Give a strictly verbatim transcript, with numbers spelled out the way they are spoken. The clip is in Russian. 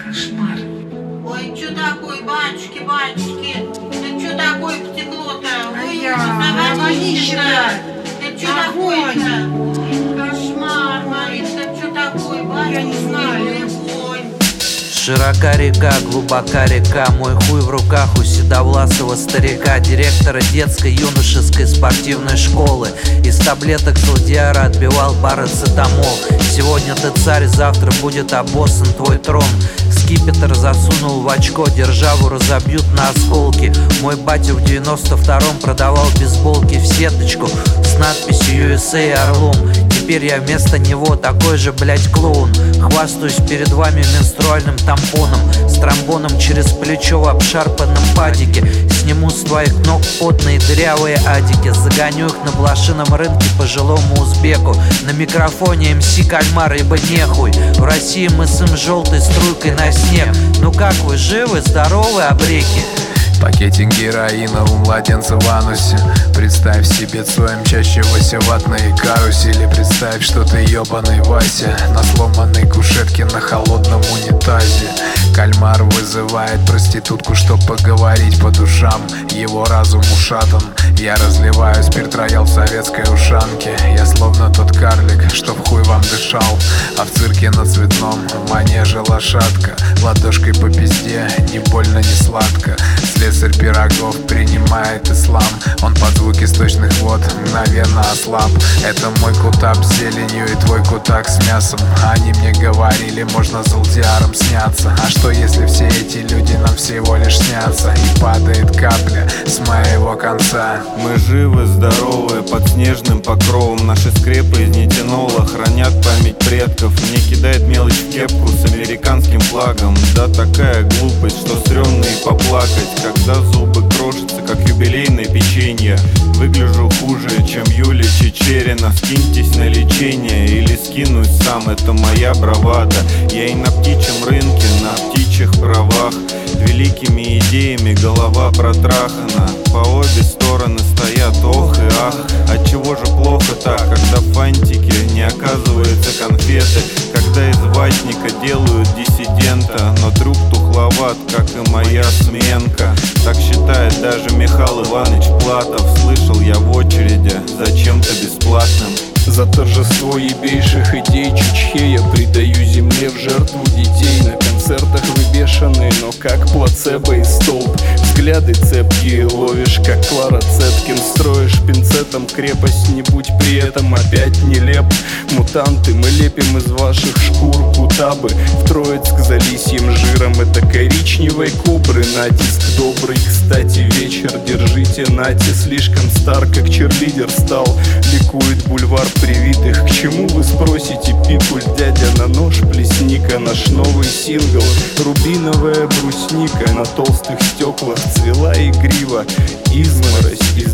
Кошмар. Ой, что такое, батюшки, батюшки? Это что такое потекло-то? А Ой, я, заводите-то. водичка. Это что такое-то? Ой, кошмар, Марит, это что такое, батюшки? Я не знаю. Ой. Широка река, глубока река, мой хуй в руках у седовласого старика, директора детской, юношеской спортивной школы. Из таблеток злодиара отбивал парацетамол. Сегодня ты царь, завтра будет обоссан твой трон. Скипетр засунул в очко, державу разобьют на осколки. Мой батя в девяносто втором продавал бейсболки в сеточку с надписью ю эс эй орлом. Теперь я вместо него такой же, блять, клоун. Хвастаюсь перед вами менструальным тампоном, с тромбоном через плечо в обшарпанном падике. Сниму с твоих ног потные дырявые адики, загоню их на блошином рынке пожилому узбеку. На микрофоне эм си Кальмар, ибо нехуй. В России мы сым желтой струйкой на снег. Ну как вы, живы, здоровы, обреки? Пакетик героина у младенца в анусе. Представь себе Цоя, мчащегося ватной карусели. Представь, что ты ебаный Вася на сломанной кушетке на холодном унитазе. Кальмар вызывает проститутку, чтоб поговорить по душам. Его разум ушатан. Я разливаю спирт-роял в советской ушанке. Я словно тот карлик, что в хуй вам дышал. А в цирке на Цветном в манеже лошадка. Ладошкой по пизде, не больно, не сладко. Слесарь пирогов принимает ислам. Он под звуки сточных вод мгновенно ослаб. Это мой кутап с зеленью и твой кутак с мясом. Они мне говорили, можно золдиаром сняться. А что если все эти люди нам всего лишь снятся? И падает капля с моего конца. Мы живы, здоровы, под снежным покровом. Наши скрепы из нитинола хранят память предков. Мне кидает мелочь в кепку с американским флагом. Да такая глупость, что стрёмно и поплакать, когда зубы крошатся, как юбилейное печенье. Выгляжу хуже, чем Юлия Чечерина. Скиньтесь на лечение или скинусь сам, это моя бравада. Я и на птичьем рынке, на птичьих правах. Великими идеями голова протрахана. По обе стороны стоят ох и ах. Отчего же плохо так, когда в фантике не оказываются конфеты? Когда из ватника делают диссидента, но трюк тухловат, как и моя сменка. Так считает даже Михаил Иванович Платов. Слышал я в очереди за чем-то бесплатным. За торжество ебейших идей Чучхея придаю земле в жертву детей. На концертах вы бешеные, но как плацебо и столб. Взгляды цепкие ловишь, как Клара Цеткин. Строишь пинцетом крепость, не будь при этом опять нелеп. Мутанты, мы лепим из ваших шкур кутабы. В Троицк за лисьим жиром это коричневой кобры. Натиск добрый, кстати, вечер держите. Нати слишком стар, как черлидер стал. Ликует бульвар привитых. К чему вы спросите, пикуль, дядя на нож плесника? Наш новый сингл, рубиновая брусника. На толстых стеклах цвела игриво изморозь из